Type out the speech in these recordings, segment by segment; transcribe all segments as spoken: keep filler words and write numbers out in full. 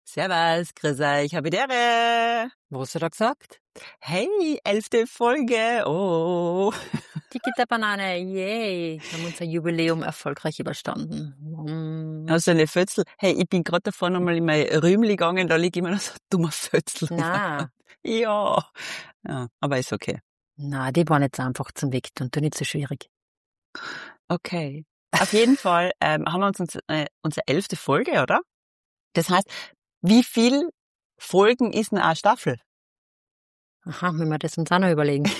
Servus, grüß euch, habe die Ehre. Was hast du da gesagt? Hey, elfte Folge, oh. Tiki der Banane, yay. Wir haben unser Jubiläum erfolgreich überstanden. Mm. Also eine Fötzel. Hey, ich bin gerade davor nochmal in mein Rühmli gegangen, da liegt immer noch so ein dummer Fötzel. Na, Ja. Ja, aber ist okay. na, die waren jetzt einfach zum Wegtun, du nicht so schwierig. Okay. Auf jeden Fall ähm, haben wir uns uns, äh, unsere elfte Folge, oder? Das heißt, wie viel Folgen ist denn eine Staffel? Aha, wenn wir das uns auch noch überlegen.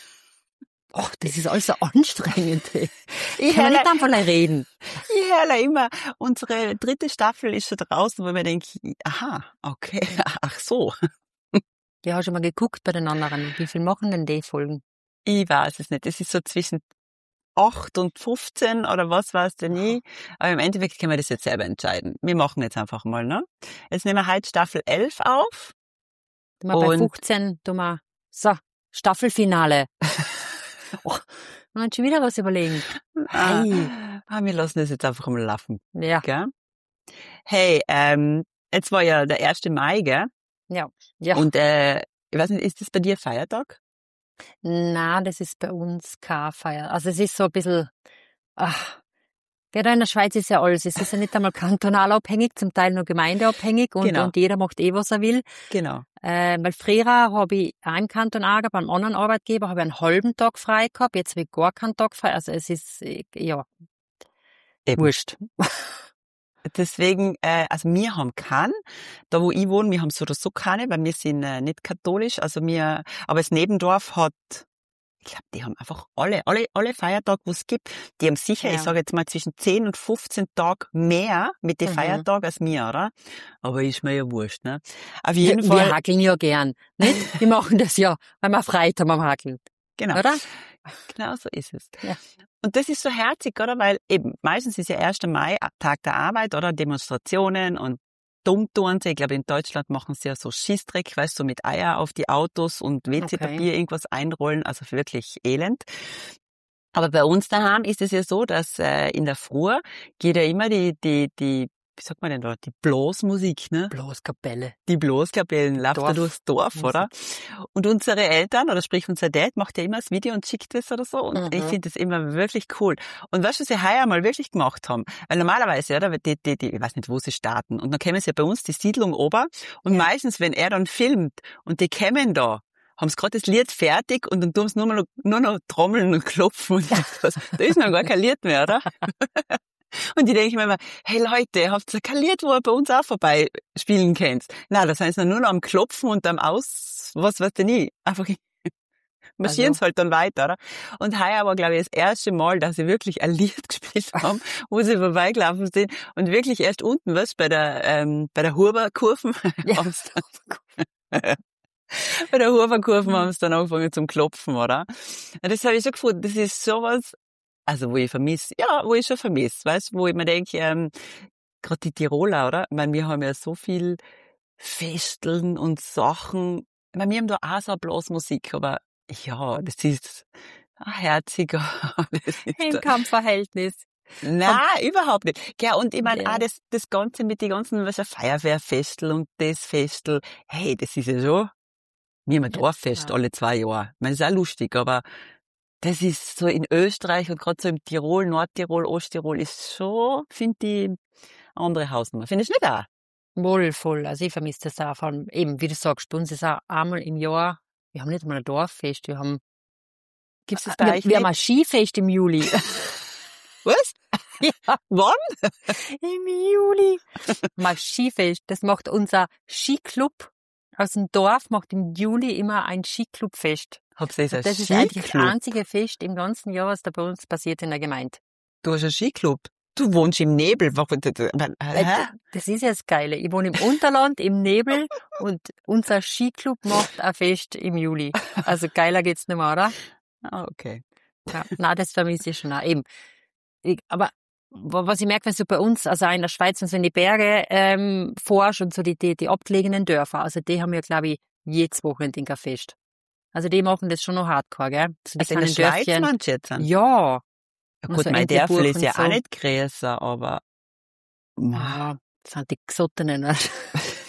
Och, das ist alles so anstrengend. Ey. Ich Kann man höre nicht einfach mal reden. ich höre immer, unsere dritte Staffel ist schon draußen, wo ich mir denke, aha, okay, ach so. Ich habe schon mal geguckt bei den anderen. Wie viel machen denn die Folgen? Ich weiß es nicht. Es ist so zwischen acht und fünfzehn oder was weiß denn nie. Aber im Endeffekt können wir das jetzt selber entscheiden. Wir machen jetzt einfach mal, ne? Jetzt nehmen wir heute Staffel elf auf. Du mal bei Und- fünfzehn, du mal, so, Staffelfinale. Och, wir haben schon wieder was überlegen. Ah, Hey. ah, wir lassen das jetzt einfach mal laufen, Ja, gell? Hey, ähm, jetzt war ja der erste Mai, gell? ja, ja. Und äh, ich weiß nicht, ist das bei dir Feiertag? Na, das ist bei uns keine Feier. Also es ist so ein bisschen, ach, ja, da in der Schweiz ist ja alles. Es ist ja nicht einmal kantonal abhängig, zum Teil nur gemeindeabhängig und, Genau. und jeder macht eh, was er will. Genau. Äh, weil früher habe ich auch im Kanton Aargau, beim anderen Arbeitgeber, habe ich einen halben Tag frei gehabt, jetzt habe ich gar keinen Tag frei. Also es ist, äh, ja, Eben. wurscht. Deswegen, äh, also wir haben keinen. Da wo ich wohne, wir haben so oder so keine, weil wir sind äh, nicht katholisch. Also wir, aber das Nebendorf hat, ich glaube, die haben einfach alle, alle, alle Feiertage, wo es gibt. Die haben sicher, Ja. ich sage jetzt mal zwischen zehn und fünfzehn Tage mehr mit den Mhm. Feiertagen als wir, oder? Aber ist mir ja wurscht, ne? Auf jeden Wir, Fall, wir hackeln ja gern, nicht? Wir machen das ja, weil wir Freude haben am Hackeln, genau. oder? Genau so ist es. Ja. Und das ist so herzig, oder? Weil eben, meistens ist ja erster Mai Tag der Arbeit, oder? Demonstrationen und Dummtouren. Ich glaube, in Deutschland machen sie ja so Schießdreck, weißt du, so mit Eier auf die Autos und W C-Papier Okay. irgendwas einrollen. Also wirklich elend. Aber bei uns daheim ist es ja so, dass äh, in der Früh geht ja immer die, die, die, wie sagt man denn da, die Blasmusik, ne? Bloß Kapelle. Die Blaskapellen läuft da Dorf- durchs Dorf, Musik. oder? Und unsere Eltern, oder sprich unser Dad, macht ja immer das Video und schickt es oder so. Und Mhm. ich finde das immer wirklich cool. Und weißt du, was sie heuer mal wirklich gemacht haben? Weil normalerweise, ja, da wird die, die, die, ich weiß nicht, wo sie starten. Und dann kämen sie ja bei uns die Siedlung ober. Und Ja. meistens, wenn er dann filmt und die kämen da, haben sie gerade das Lied fertig und dann tun sie nur, mal, nur noch trommeln und klopfen und was. Da ist noch gar kein Lied mehr, oder? Und ich denke mir immer, hey Leute, habt ihr kein Lied, wo ihr bei uns auch vorbei spielen könnt? Nein, da sind sie nur noch am Klopfen und am Aus, was weiß ich nicht. Einfach marschieren sie Also- halt dann weiter, oder? Und heuer war, glaube ich, das erste Mal, dass sie wirklich ein Lied gespielt haben, wo sie vorbeigelaufen sind und wirklich erst unten, was, bei der, ähm, bei der Huberkurven, Ja. haben sie dann, bei der Huberkurven Mhm. haben sie dann angefangen zum Klopfen, oder? Und das habe ich schon gefunden, das ist sowas, also wo ich vermisse, ja, wo ich schon vermisse, weißt, wo ich mir denke, ähm, gerade die Tiroler, oder? Ich meine, wir haben ja so viel Festeln und Sachen. Ich meine, wir haben da auch so eine Blasmusik, aber ja, das ist ein herziger. Das ist Im da- Kampfverhältnis. Nein, überhaupt nicht. Gell, und ich meine Ja. auch das, das Ganze mit den ganzen, was ein Feuerwehrfestel und das Festel, hey, das ist ja schon, wir haben ein Ja, Dorffest ja. alle zwei Jahre. Ich meine, das ist auch lustig, aber das ist so in Österreich und gerade so im Tirol, Nordtirol, Osttirol ist schon, finde ich, eine andere Hausnummer. Findest du nicht auch? Wohl voll. Also ich vermisse das auch. Vor allem, eben, wie du sagst, bei uns ist auch einmal im Jahr, wir haben nicht einmal ein Dorffest, wir haben, Gibt's das bei wir, euch wir haben nicht? ein Skifest im Juli. Was? Ja. Wann? Im Juli. Mal Skifest. Das macht unser Skiclub aus dem Dorf, macht im Juli immer ein Skiclubfest. Hab's das, Das ist eigentlich das einzige Fest im ganzen Jahr, was da bei uns passiert in der Gemeinde. Du hast einen Skiclub. Du wohnst im Nebel. Warum- Hä? Das ist ja das Geile. Ich wohne im Unterland, im Nebel und unser Skiclub macht ein Fest im Juli. Also geiler geht's nicht mehr, oder? Ah, okay. Ja, nein, das vermisse ich schon auch. Eben. Ich, aber wa- was ich merke, wenn du bei uns, also auch in der Schweiz und so in die Berge ähm, forschst und so die, die, die abgelegenen Dörfer, also die haben ja, glaube ich, jedes Wochenende ein Fest. Also die machen das schon noch hardcore, gell? So die Also in der kleinen Schweiz Dörfchen. meinst du jetzt? Ja, Ja. gut, also mein Dörfel Entlebuch ist ja und auch so. nicht größer, aber... Ja, das sind die Gesottenen.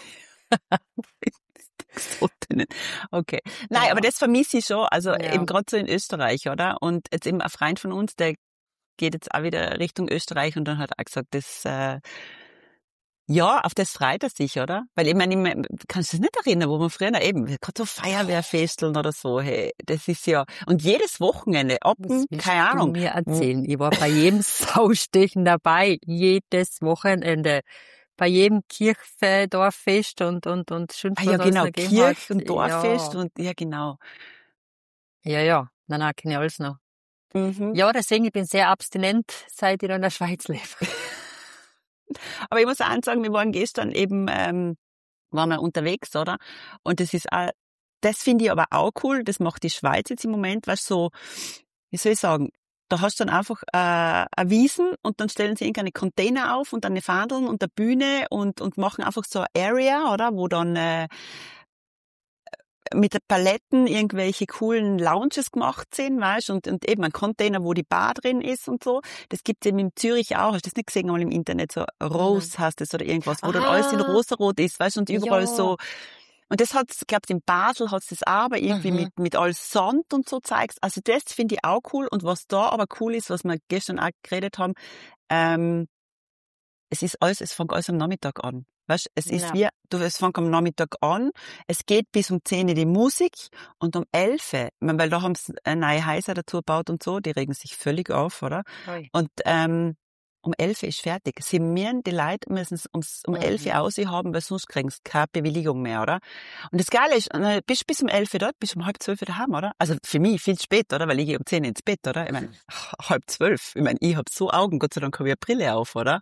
Okay. Nein, Ja. aber das vermisse ich schon. Also Ja. eben gerade so in Österreich, oder? Und jetzt eben ein Freund von uns, der geht jetzt auch wieder Richtung Österreich und dann hat er auch gesagt, das, äh, ja, auf das freut er sich, oder? Weil ich meine, ich mein, kannst du dich nicht erinnern, wo man früher eben, gerade so Feuerwehrfesteln oder so, hey, das ist ja, und jedes Wochenende, ab, Was hm, willst keine du Ahnung. mir erzählen? Ich war bei jedem Saustechen dabei, jedes Wochenende. Bei jedem Kirche, Dorffest und, und, und schön, Ah was ja, alles genau, noch gegeben hat. Kirch- und Dorffest Ja, und, ja, genau. ja, ja. Nein, nein, kenne ich alles noch. Mhm. Ja, deswegen, ich bin sehr abstinent, seit ich da in der Schweiz lebe. Aber ich muss auch sagen, wir waren gestern eben, ähm, waren wir unterwegs, oder? Und das ist auch, das finde ich aber auch cool, das macht die Schweiz jetzt im Moment, weißt so, wie soll ich sagen, da hast du dann einfach äh, eine Wiesen und dann stellen sie irgendeine Container auf und dann eine Fahndeln und eine Bühne und, und machen einfach so eine Area, oder? Wo dann äh, mit den Paletten irgendwelche coolen Lounges gemacht sind, weißt, und, und eben ein Container, wo die Bar drin ist und so. Das gibt's eben in Zürich auch. Hast du das nicht gesehen, einmal im Internet? So Rose heißt es oder irgendwas, wo dann alles in Ah, rosarot ist, weißt, und überall ja. so. Und das hat's, glaubst in Basel hat's das auch, aber irgendwie Mhm. mit, mit alles Sand und so zeigst. Also das finde ich auch cool. Und was da aber cool ist, was wir gestern auch geredet haben, ähm, es ist alles, es fängt alles am Nachmittag an. Weißt, es ist Ja. wie, du, es fängt am Nachmittag an, es geht bis um zehn die Musik und um elf, ich meine, weil da haben sie eine neue Häuser dazu gebaut und so, die regen sich völlig auf, oder? Ui. Und, ähm, um elf ist fertig. Sie müssen, die Leute müssen es ums, um Mhm. elf aus haben, weil sonst kriegen sie keine Bewilligung mehr, oder? Und das Geile ist, äh, bist bis um elf dort, bist um halb zwölf daheim, oder? Also für mich viel spät, oder? Weil ich gehe um zehn ins Bett, oder? Ich meine, halb zwölf. Ich meine, ich hab so Augen, Gott sei Dank habe ich eine Brille auf, oder?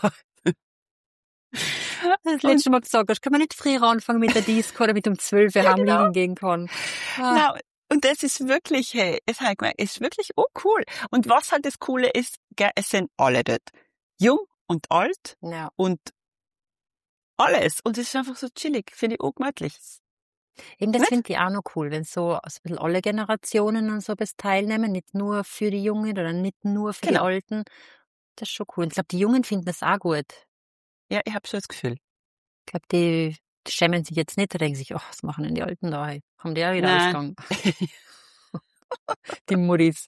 Das letzte Mal gesagt hast, kann man nicht früher anfangen mit der Disco, damit um zwölf Uhr Ja, heim genau. liegen gehen kann. Ah. Na, und das ist wirklich, hey, es hat gemerkt, ist wirklich oh cool. Und was halt das Coole ist, gell, es sind alle dort. Jung und alt Ja. und alles. Und es ist einfach so chillig, finde ich auch gemütlich. Eben, das Nicht? finde ich auch noch cool, wenn so also ein bisschen alle Generationen und so was teilnehmen, nicht nur für die Jungen oder nicht nur für die Genau. Alten. Das ist schon cool. Und ich glaube, die Jungen finden das auch gut. Ja, ich habe schon das Gefühl. Ich glaube, die, die schämen sich jetzt nicht, da denken sich, ach, was machen denn die Alten da? Hey? Haben die auch wieder Nein. ausgegangen? Die Muddis.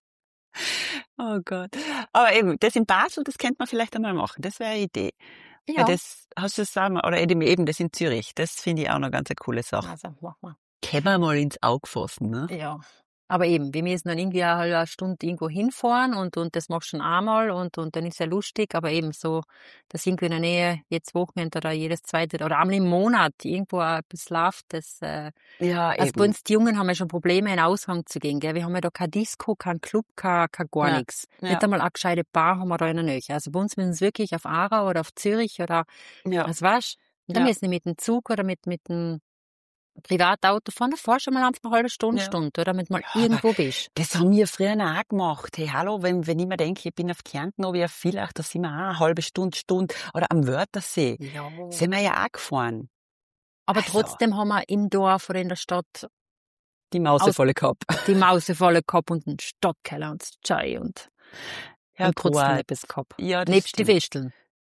Oh Gott. Aber eben, das in Basel, das könnte man vielleicht einmal machen. Das wäre eine Idee. Ja. Weil das, hast du das sagen, oder eben, eben das in Zürich. Das finde ich auch noch ganz eine coole Sache. Also, mach mal. Können wir mal ins Auge fassen, ne? Ja. Aber eben, wir müssen dann irgendwie eine halbe Stunde irgendwo hinfahren und, und das machst du schon einmal und, und dann ist ja lustig, aber eben so, dass irgendwo in der Nähe jedes Wochenende oder jedes zweite oder einmal im Monat irgendwo etwas läuft, das, äh, Ja, also bei uns die Jungen haben ja schon Probleme, in den Aushang zu gehen, gell? Wir haben ja da kein Disco, kein Club, kein, kein gar Ja, nichts. ja. Nicht einmal eine gescheite Bar haben wir da in der Nähe. Also bei uns müssen sie wirklich auf Aarau oder auf Zürich oder, Ja. was weißt du? Und dann Ja. müssen sie mit dem Zug oder mit, mit dem Privatauto fahren, da fahrst du mal einfach eine halbe Stunde, Ja. Stunde, oder? Damit du mal Ja, aber irgendwo bist. das haben wir früher auch gemacht. Hey, hallo, wenn, wenn ich mir denke, ich bin auf Kärnten, aber ja vielleicht, da sind wir auch eine halbe Stunde, Stunde, oder am Wörthersee, Ja. sind wir ja auch gefahren. Aber Also. trotzdem haben wir im Dorf oder in der Stadt Die Mause Aus- voll gehabt. die Mausefalle gehabt und einen Stadtkeller und das Chai und, Ja, und trotzdem gut. etwas gehabt. Ja, das Nebst die stimmt. Festeln.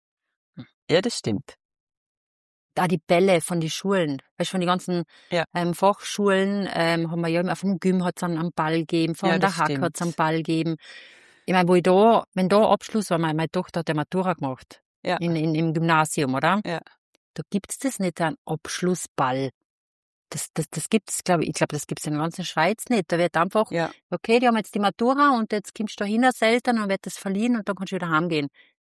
Ja, das stimmt. Da die Bälle von den Schulen, weißt du, von den ganzen Ja. ähm, Fachschulen ähm, haben wir ja immer, vom Gym hat's einen am Ball gegeben, von Ja, der das Hack stimmt. hat's einen Ball gegeben. Ich meine, wo ich da, wenn da Abschluss war, meine, meine Tochter hat ja Matura gemacht. Ja. In, in, im Gymnasium, oder? Ja. Da gibt's das nicht, einen Abschlussball. Das, das, das gibt's, glaube ich, ich glaube, das gibt's in der ganzen Schweiz nicht. Da wird einfach, Ja. okay, die haben jetzt die Matura und jetzt kommst du da hin als Eltern und wird das verliehen und dann kannst du wieder heimgehen.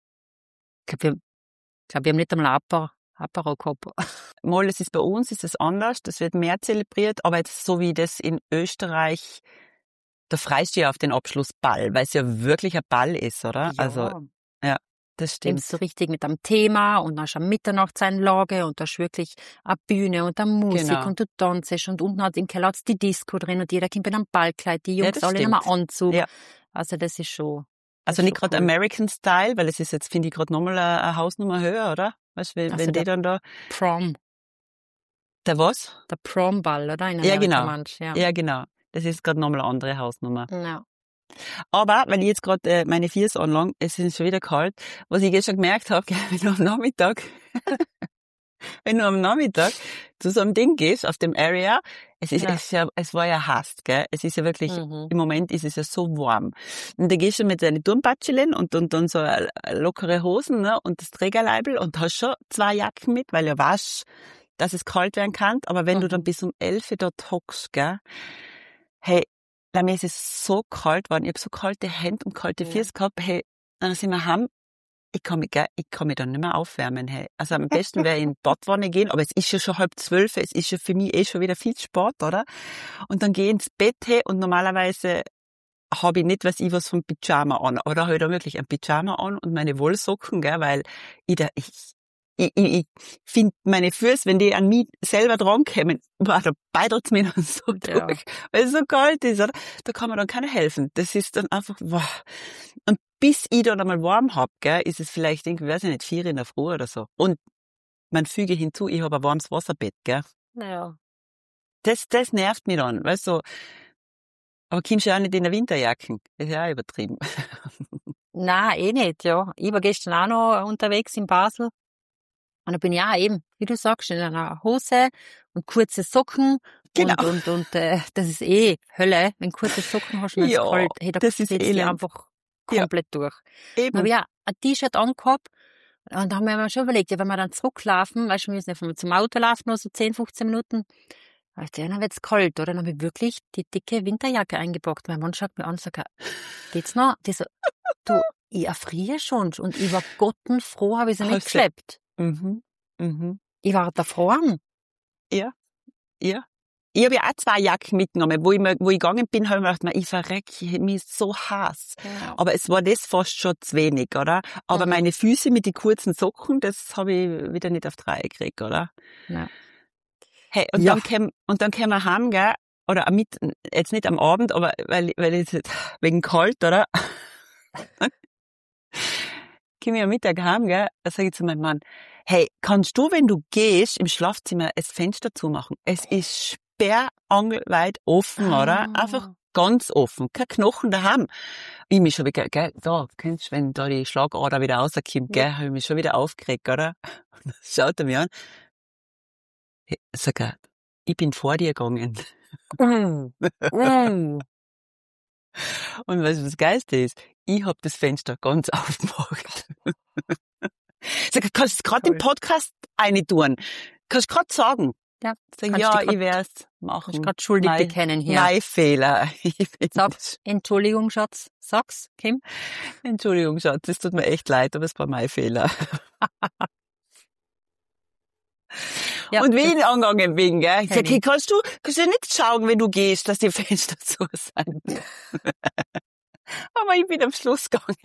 Ich glaube, wir, ich glaub, wir haben nicht einmal ein Apero, Apero gehabt. Mal, es ist bei uns, ist es anders, das wird mehr zelebriert, aber jetzt so wie das in Österreich, da freust du ja auf den Abschlussball, weil es ja wirklich ein Ball ist, oder? Also, das Eben stimmt. so richtig mit einem Thema und dann hast du eine Mitternachtseinlage und da ist wirklich eine Bühne und eine Musik Genau. und du tanzt und unten hat im Keller hat's die Disco drin und jeder kommt in einem Ballkleid, die Ja, Jungs das alle in einem stimmt. Anzug. Ja. Also das ist schon, das Also ist nicht schon gerade cool. American Style, weil es ist jetzt, finde ich, gerade nochmal eine, eine Hausnummer höher, oder? Weißt du, wenn, Also wenn die der dann da, Prom, der was? der Promball, oder? In Ja, Amerika genau. meinst du, ja. Ja, genau. Das ist gerade nochmal eine andere Hausnummer. Ja. Aber, weil ich jetzt gerade äh, meine Viers anlang, es ist schon wieder kalt, was ich jetzt schon gemerkt habe, wenn du am Nachmittag, wenn du am Nachmittag zu so einem Ding gehst, auf dem Area, es ist, Ja. es ist ja, es war ja heiß, gell? Es ist ja wirklich, Mhm. im Moment ist es ja so warm. Und da gehst du mit deinen Turmpatscheln und, und, und so äh, lockere Hosen, ne? Und das Trägerleibel und hast schon zwei Jacken mit, weil ja weißt, dass es kalt werden kann. Aber wenn Mhm. du dann bis um elf dort hockst, gell? Hey, bei mir ist es so kalt geworden. Ich habe so kalte Hände und kalte Ja. Füße gehabt. Hey, dann sind wir heim. Ich kann mich, gell, ich kann mich dann nicht mehr aufwärmen, hey. Also am besten wäre in die Badwanne gehen, aber es ist ja schon halb zwölf, es ist ja für mich eh schon wieder viel Sport, oder? Und dann gehe ich ins Bett, hey, und normalerweise habe ich nicht, weiß ich, was vom Pyjama an, aber da habe ich da wirklich ein Pyjama an und meine Wollsocken, gell, weil ich da, ich, ich, ich, ich finde meine Füße, wenn die an mich selber drankommen, boah, da beidert es mir dann so Ja. durch, weil es so kalt ist, oder? Da kann mir dann keiner helfen. Das ist dann einfach, wow. Und bis ich dann einmal warm hab, gell, ist es vielleicht irgendwie, weiß ich nicht, vier in der Früh oder so. Und man füge hinzu, ich habe ein warmes Wasserbett, gell. Naja. Das, das nervt mich dann, weißt du. Aber kommst du ja auch nicht in der Winterjacken. Das ist ja auch übertrieben. Nein, eh nicht, ja. Ich war gestern auch noch unterwegs in Basel. Und da bin ich auch eben, wie du sagst, in einer Hose und kurze Socken. Genau. Und, und, und äh, das ist eh Hölle. Wenn kurze Socken hast, dann ist es Ja, kalt. Hey, da das ist setzt dich elend. einfach Ja. komplett durch. Dann habe Eben. ich auch ein T-Shirt angehabt. Und da haben wir mir schon überlegt, ja, wenn wir dann zurücklaufen, weißt du, wir müssen einfach zum Auto laufen, nur so zehn, fünfzehn Minuten. Da dachte ich, ja, dann wird's kalt, oder? Dann habe ich wirklich die dicke Winterjacke eingepackt. Mein Mann schaut mir an und sagt, geht's noch? Die so, du, ich erfriere schon. Und ich war gottenfroh, habe ich sie nicht Hast du- geschleppt. Mhm. Mhm. Ich war erfroren. Ja. Ja. Ich habe ja auch zwei Jacken mitgenommen. Wo ich, mir, wo ich gegangen bin, habe ich mir gedacht, ich verreck, mir ist so heiß. Ja. Aber es war das fast schon zu wenig, oder? Aber Mhm. meine Füße mit den kurzen Socken, das habe ich wieder nicht auf die Reihe gekriegt, oder? Ja. Hey, und Ja. dann käm, und dann kämen wir heim, gell? Oder am mit, jetzt nicht am Abend, aber weil, weil es jetzt wegen kalt, oder? Komm ich am Mittag heim, gell? Da sage ich zu meinem Mann, hey, kannst du, wenn du gehst, im Schlafzimmer das Fenster zumachen? Es ist sperrangelweit offen, oder? Ah. Einfach ganz offen. Kein Knochen daheim. Ich mich schon wieder, gell, da, kennst du, wenn da die Schlagader wieder rauskommt, gell, Ja. habe ich mich schon wieder aufgeregt, oder? Und dann schaut er mich an. Hey, sag er, ich bin vor dir gegangen. Mm. Mm. Und weißt du, was das Geilste ist? Ich hab das Fenster ganz aufgemacht. Sag, kannst du gerade im Toll. Podcast eine tun? Kannst du gerade sagen? Ja, Sag, kannst ja, dich grad- ich werd's Ich machen. gerade schuldig Mein- bekennen hier. Mein Fehler. Ich bin- Sag, Entschuldigung, Schatz. Sag's, Kim. Entschuldigung, Schatz, es tut mir echt leid, aber es war mein Fehler. Ja, Und wie ich angegangen bin, gell? Ich sag, Kenn hey, ich. kannst du, kannst du nicht schauen, wenn du gehst, dass die Fenster zu sind? Aber ich bin am Schluss gegangen.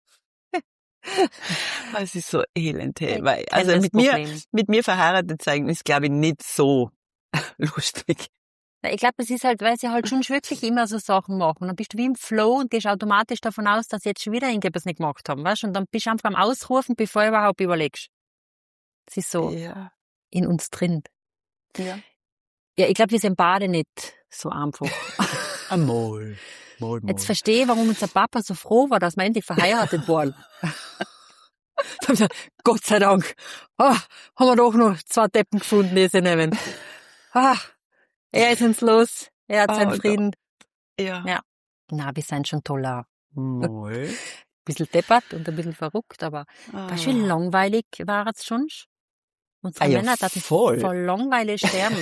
Es ist so elend, hey. Ich Weil, kenn also das mit mir, Problem. mit mir verheiratet sein ist, glaube ich, nicht so lustig. Ich glaube, es ist halt, weil sie halt schon wirklich immer so Sachen machen. Dann bist du wie im Flow und gehst automatisch davon aus, dass sie jetzt schon wieder irgendetwas nicht gemacht haben, weißt? Und dann bist du einfach am Ausrufen, bevor du überhaupt überlegst. Es ist so Ja. in uns drin. Ja. Ja, ich glaube, wir sind beide nicht so einfach. Amol. Mol, mol. Jetzt verstehe ich, warum unser Papa so froh war, dass wir endlich verheiratet waren. Da hab ich gesagt, Gott sei Dank. Ah, haben wir doch noch zwei Deppen gefunden, die sie nehmen. Ah, er ist uns los. Er hat Oh seinen Gott. Frieden. Ja. Ja. Na, wir sind schon toller. Mol. Ein bisschen deppert und ein bisschen verrückt, aber weißt du, wie langweilig war es schon? Unsere Ah ja, Männer hatten voll. voll Langeweile sterben.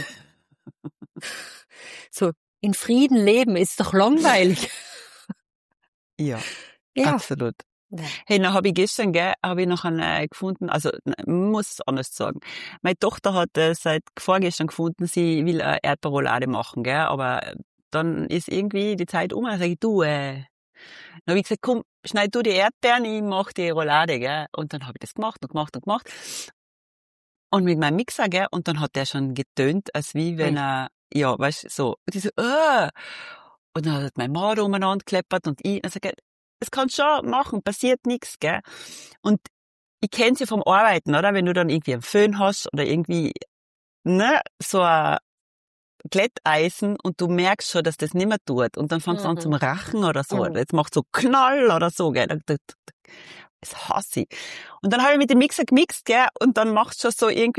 So, in Frieden leben ist doch langweilig. Ja, Ja. absolut. Ja. Hey, dann habe ich gestern, gell, habe ich noch einen äh, gefunden, also, nein, muss es anders sagen. Meine Tochter hat äh, seit vorgestern gefunden, sie will eine Erdbeerroulade machen, gell, aber dann ist irgendwie die Zeit um, dann sage ich, du, äh, dann habe ich gesagt, komm, schneid du die Erdbeeren, ich mach die Roulade, gell, und dann habe ich das gemacht und gemacht und gemacht. Und mit meinem Mixer, gell, und dann hat der schon getönt, als wie wenn Ui. er, ja, weißt du, so, und ich so, äh, und dann hat mein Mann umeinander gekleppert und ich, also, gell, das kannst du schon machen, passiert nichts, gell. Und ich kenn's ja vom Arbeiten, oder? Wenn du dann irgendwie einen Föhn hast oder irgendwie, ne, so ein Glätteisen und du merkst schon, dass das nicht mehr tut und dann fängst du an Mhm. zum Rachen oder so. Mhm. Jetzt macht so Knall oder so, gell. Das, das, das hasse ich. Und dann habe ich mit dem Mixer gemixt, gell, und dann macht's schon so irgendwie so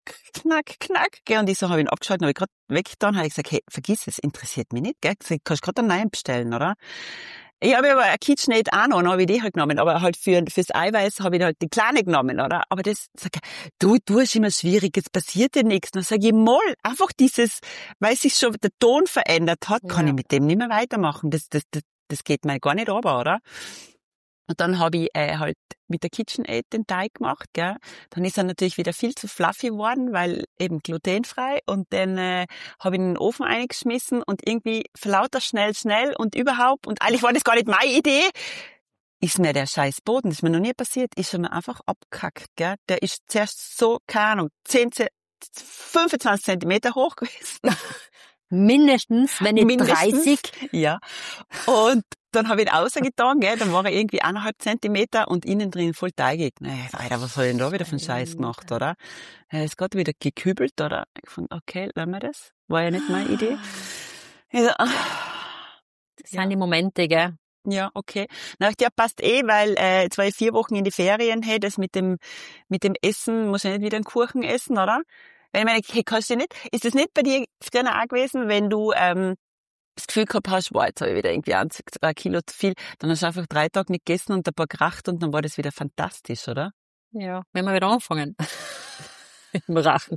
knack, knack, gell. Und ich so, habe ihn abgeschaltet, habe ich gerade weggetan, habe ich gesagt, hey, vergiss es, interessiert mich nicht, gell. Du kannst gerade einen neuen bestellen, oder? Ich habe aber eine KitchenAid auch noch, dann habe ich die halt genommen, aber halt für, fürs Eiweiß habe ich halt die kleine genommen, oder? Aber das, sag ich, du, du ist immer schwierig, es passiert dir nichts. Dann sage ich, moll, einfach dieses, weil sich schon der Ton verändert hat, kann Ja. ich mit dem nicht mehr weitermachen. Das, das, das, das geht mir gar nicht runter, oder? Und dann habe ich äh, halt mit der KitchenAid den Teig gemacht, gell. Dann ist er natürlich wieder viel zu fluffy geworden, weil eben glutenfrei. Und dann äh, habe ich in den Ofen eingeschmissen und irgendwie verlauter schnell, schnell und überhaupt. Und eigentlich war das gar nicht meine Idee. Ist mir der scheiß Boden, das ist mir noch nie passiert, ist mir einfach abgekackt, gell. Der ist zuerst so, keine Ahnung, zehn, fünfundzwanzig Zentimeter hoch gewesen. Mindestens, wenn nicht Mindestens. dreißig. Ja. Und dann habe ich ihn rausgetan, gell, dann war er irgendwie eineinhalb Zentimeter und innen drin voll teigig. Nee, Alter, was habe ich denn da wieder für einen Scheiß gemacht, oder? Er ist gerade wieder gekübelt, oder? Ich fand, okay, lassen wir das. War ja nicht meine Idee. Ich so, ah. Das sind die Momente, gell? Ja, okay. Na, ja, passt eh, weil äh, jetzt war ich vier Wochen in die Ferien, hey, das mit dem mit dem Essen, muss ich nicht wieder einen Kuchen essen, oder? Weil ich meine, hey, kannst du nicht, ist das nicht bei dir früher auch gewesen, wenn du ähm, das Gefühl gehabt hast, wow, jetzt habe ich wieder irgendwie ein, zwei Kilo zu viel, dann hast du einfach drei Tage nicht gegessen und ein paar geracht und dann war das wieder fantastisch, oder? Ja, wenn wir wieder anfangen. Im Rachen.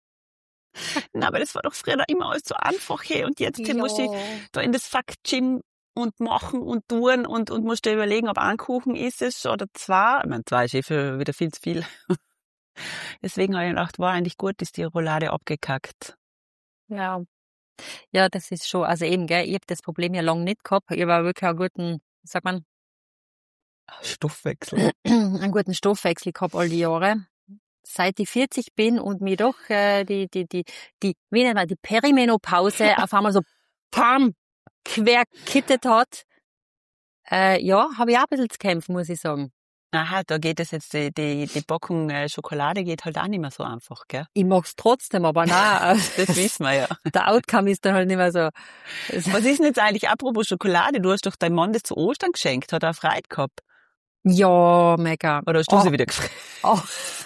Na, aber das war doch früher immer alles so einfach, hey, und jetzt hey, Ja. musst du da in das Fuck-Gym und machen und tun und, und musst dir überlegen, ob ein Kuchen ist es oder zwei. Ich meine, zwei ist eh für wieder viel zu viel. Deswegen habe ich gedacht, war eigentlich gut, ist die Roulade abgekackt. Ja. Ja, das ist schon, also eben, gell, ich habe das Problem ja lange nicht gehabt. Ich habe wirklich einen guten, wie sagt man, Stoffwechsel. einen guten Stoffwechsel gehabt all die Jahre. Seit ich vierzig bin und mir doch äh, die, die, die, die, wie nennt man, die Perimenopause auf einmal so, pam, quer kittet hat. Äh, ja, habe ich auch ein bisschen zu kämpfen, muss ich sagen. Aha, da geht es jetzt, die, die, die Packung äh, Schokolade geht halt auch nicht mehr so einfach, gell? Ich mag's trotzdem, aber nein. Das wissen wir ja. Der Outcome ist dann halt nicht mehr so. Was ist denn jetzt eigentlich, apropos Schokolade, du hast doch deinem Mann das zu Ostern geschenkt, hat er Freude gehabt? Ja, mega. Oder hast du oh. sie wieder gefreut? Oh.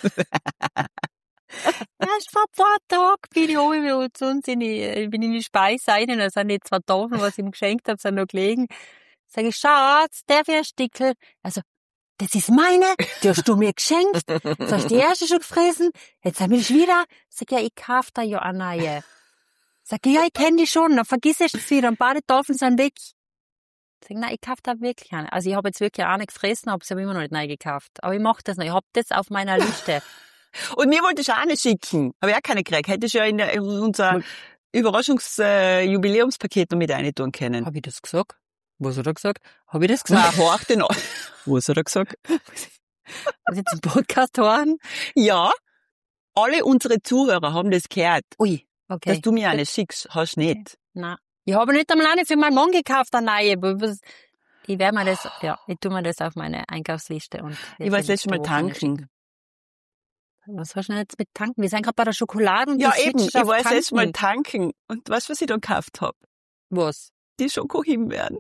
Erst vor ein paar Tagen bin ich oben zu uns in die, ich bin in die Speise rein, da sind die zwei Tafeln, was ich ihm geschenkt habe, sind noch gelegen. Sag ich, Schatz, der für ein Stickel. Also, das ist meine, die hast du mir geschenkt. So hast du die erste schon gefressen, jetzt haben wir dich wieder. Sag, ja, ich kauf da ja eine neue. Sag, ja, ich kenn die schon, dann vergiss es wieder, und beide Tafeln sind weg. Sag, nein, ich kauf da wirklich eine. Also ich habe jetzt wirklich eine gefressen, habe sie aber immer noch nicht neu gekauft. Aber ich mach das noch, ich hab das auf meiner Liste. Und mir wollte ich auch eine schicken. Habe ich auch keine gekriegt. Hätte ich ja in, der, in unser Überraschungsjubiläumspaket äh, noch mit rein tun können. Habe ich das gesagt? Was hat er gesagt? Habe ich das gesagt? Na, horch den an. Was hat er gesagt? Was jetzt im Podcast hören? Ja. Alle unsere Zuhörer haben das gehört. Ui, okay. Dass du mir eine schickst, hast nicht. Okay. Nein. Ich habe nicht einmal eine für meinen Mann gekauft, eine neue. Ich werde mir das, ja, ich tue mir das auf meine Einkaufsliste. Und ich war das letzte Mal tanken. Was hast du denn jetzt mit tanken? Wir sind gerade bei der Schokolade und ja, die eben. Ich auf war das tanken. letzte Mal tanken. Und weißt du, was ich da gekauft habe? Was? Die Schokohimbeeren.